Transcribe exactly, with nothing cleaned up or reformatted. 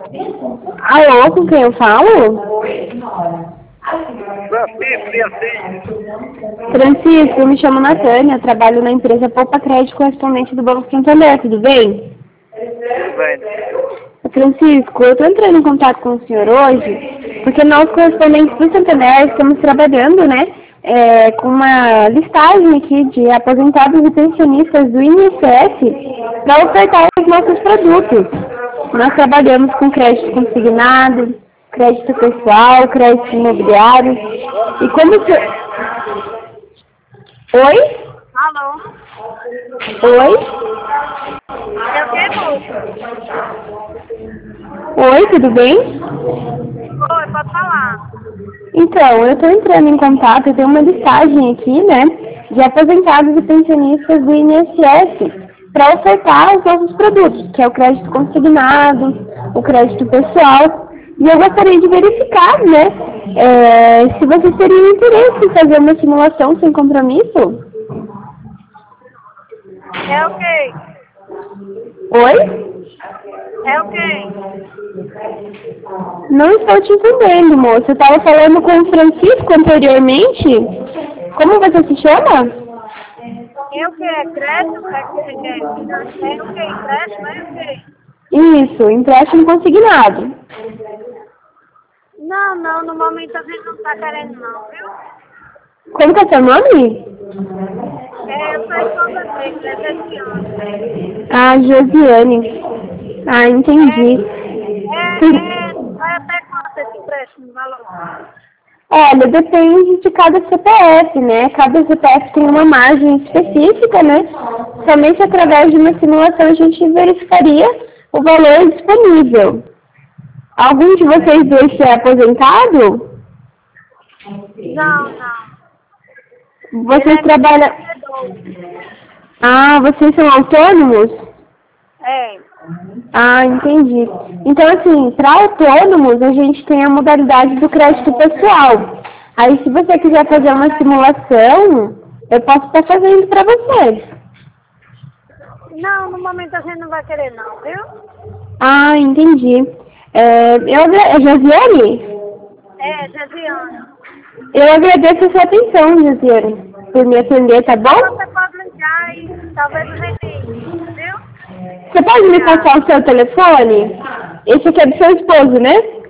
Alô, com quem eu falo? Francisco, eu me chamo Natânia, trabalho na empresa Poupa Crédito, correspondente do Banco Santander, tudo bem? Tudo bem. Francisco, eu estou entrando em contato com o senhor hoje, porque nós, correspondentes do Santander, estamos trabalhando, né, é, com uma listagem aqui de aposentados e pensionistas do I N S S para ofertar os nossos produtos. Nós trabalhamos com crédito consignado, crédito pessoal, crédito imobiliário. E como o senhor... Oi? Alô? Oi? É o que, moço? Oi, tudo bem? Oi, pode falar. Então, eu estou entrando em contato, eu tenho uma listagem aqui, né, de aposentados e pensionistas do I N S S para ofertar os nossos produtos, que é o crédito consignado, o crédito pessoal. E eu gostaria de verificar, né, é, se vocês teriam interesse em fazer uma simulação sem compromisso. É o quê? Oi? É o quê? Não estou te entendendo, moça. Eu estava falando com o Francisco anteriormente. Como você se chama? É o quê? É crédito? É o quê? É o quê? Empréstimo? É o quê? Isso, empréstimo consignado. Não, não, no momento a gente não tá querendo não, viu? Como que é seu nome? É, eu sou esposa dele, é desse ano. Ah, Josiane. Ah, entendi. É, é, vai até quanto esse empréstimo, valor? Olha, depende de cada C P F, né? Cada C P F tem uma margem específica, né? Somente através de uma simulação a gente verificaria o valor disponível. Algum de vocês dois é aposentado? Não, não. Vocês Ele é trabalham... empreendedor. Ah, vocês são autônomos? É. Ah, entendi. Então, assim, para autônomos, a gente tem a modalidade do crédito pessoal. Aí, se você quiser fazer uma simulação, eu posso estar fazendo para você. Não, no momento a gente não vai querer não, viu? Ah, entendi. É, eu, agra- é Josiane? É, Josiane. Eu agradeço a sua atenção, Josiane, por me atender, tá bom? Você pode ligar e talvez a gente, viu? Você pode me passar o seu telefone? Esse aqui é do seu esposo, né?